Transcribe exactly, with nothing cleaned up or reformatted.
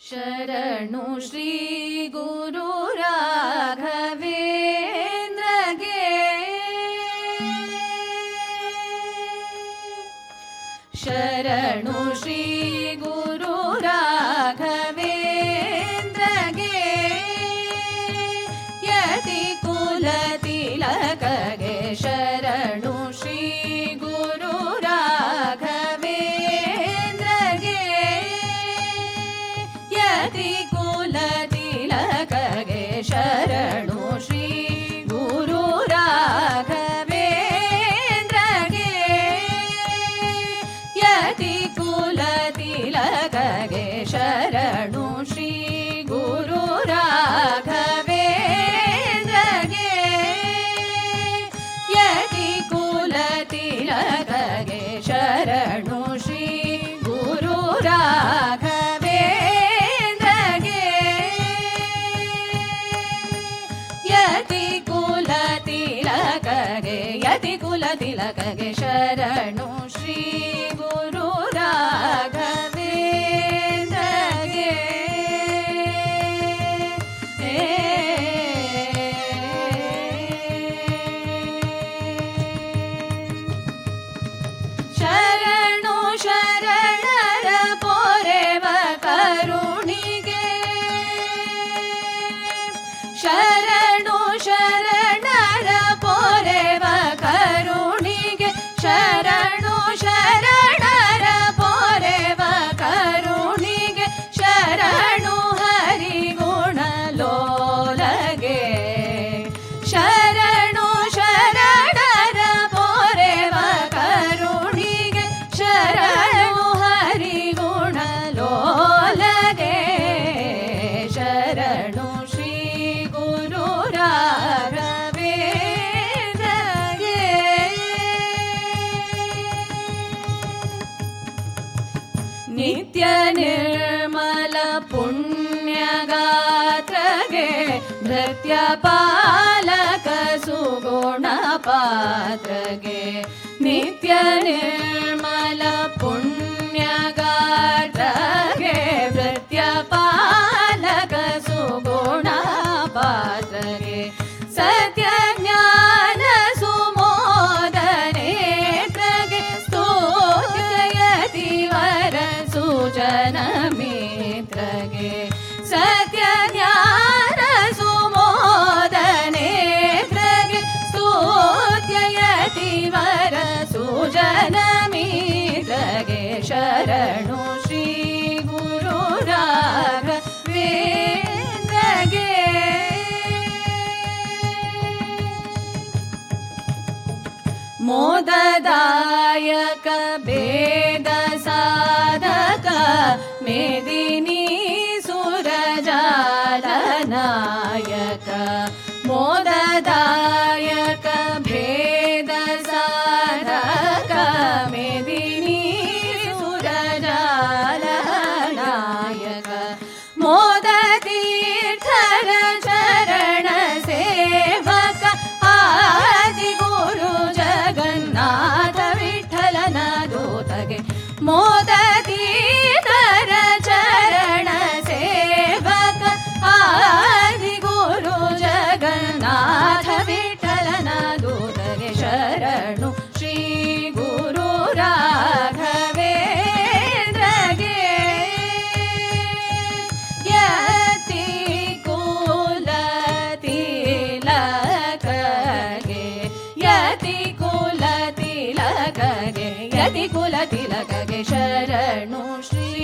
ಶರಣು ಶ್ರೀ ಗುರು ರಾಘವೇಂದ್ರಗೆ ಶರಣು ಶ್ರೀ ಗುರು ರಾಘವೇಂದ್ರಗೆ ಯತಿ ಕುಲ ತಿಲಕಗೆ ಶರಣು ಶ್ರೀ ಗುರು ರಾಘವೇಂದ್ರಗೆ ಯತಿ ಕುಲ ತಿಲಕಗೆ ಶರಣು ಶ್ರೀ ಗುರು ರಾಘವೇಂದ್ರಗೆ ಯತಿ ಕುಲ ತಿಲಕಗೆ ಶರಣು ಶ್ರೀ ಗುರು ರಾಘವೇಂದ್ರಗೆ ಯತಿ ಕುಲ ತಿಲಕಗೆ ಶರಣು ಶ್ರೀ ಗುರು ರಾಘವೇಂದ್ರಗೆ ಯತಿ ಕುಲ ತಿಲಕಗೆ ಯತಿ ಕುಲ ತಿಲಕಗೆ ಶರಣು ಶ್ರೀ ಗುರು ರಾಘವೇಂದ್ರಗೆ ಶರಣು ಶರಣರ ಪೊರೆವ ಕರುಣಿಗೆ ಶರಣು ಶರಣರ ಪೊರೆವ ಕರುಣಿಗೆ ಶರಣು ಶರಣರ ಪೊರೆವ ಕರುಣಿಗೆ ಶರಣು ಹರಿಗುಣ ಲೋಲಗೆ ಶರಣು ಶರಣರ ಪೊರೆವ ಕರುಣಿಗೆ ಶರಣು ಹರಿಗುಣ ಲೋಲಗೆ ಶರಣು ಶ್ರೀ ಗುರು ರಾಘವೇಂದ್ರಗೆ ನಿತ್ಯ ನಿರ್ಮಲ ಪುಣ್ಯಗಾತ್ರಗೆ ಭೃತ್ಯ ಪಾಲಕ ಸುಗುಣ ಪಾತ್ರಗೆ ನಿತ್ಯ ನಿರ್ಮಲ ಪುಣ್ಯಗಾತ್ರಗೆ ಭೃತ್ಯ ಪಾಲಕ ಸುಗುಣ ಪಾತ್ರಗೆ ಸತ್ಯ ಜ್ಞಾನ ಸುಮೋದನೇತ್ರಗೆ ಸ್ತೋತ್ರಯತಿ ವರ ಸುಜನ ಮಿತ್ರಗೆ ಸತ್ಯ ಜ್ಞಾನ ಸುಮೋದನೇತ್ರಗೆ ಸ್ತೋತ್ರಯತಿ ವರ ಸುಜನ ಮಿತ್ರಗೆ ಶರಣು ಶ್ರೀ ಗುರು ರಾಘವೇಂದ್ರಗೆ ಮೋದದಾಯಕ ಭೇದ ಸಾಧಕ ಮೇದಿನಿ ಸುರಜಾಲ ನಾಯಕ ಮೋದದಾಯಕ ಭೇದ ಸಾಧಕ ಮೇದಿನಿ ಸುರಜಾಲ ನಾಯಕ ಮೋದ ತೀರ್ಥರ ಶರಣ ಸೇವಕ ಆದಿ ಗುರು ಜಗನ್ನಾಥ ವಿಠಲನ ದೂತಗೆ ಮೋದ ತೀರ್ಥರ ಚರಣ ಸೇವಕ ಆದಿ ಗುರು ಜಗನ್ನಾಥ ವಿಠಲನ ದೂತಗೆ ಶರಣು ಶ್ರೀ ಗುರು ರಾಘವೇಂದ್ರಗೆ ಯತಿ ಕುಲ ತಿಲಕಗೆ ಯತಿ ಕುಲ ತಿಲಕಗೆ ಯತಿ ಕುಲ ತಿಲಕಗೆ ಶರಣು ಶ್ರೀ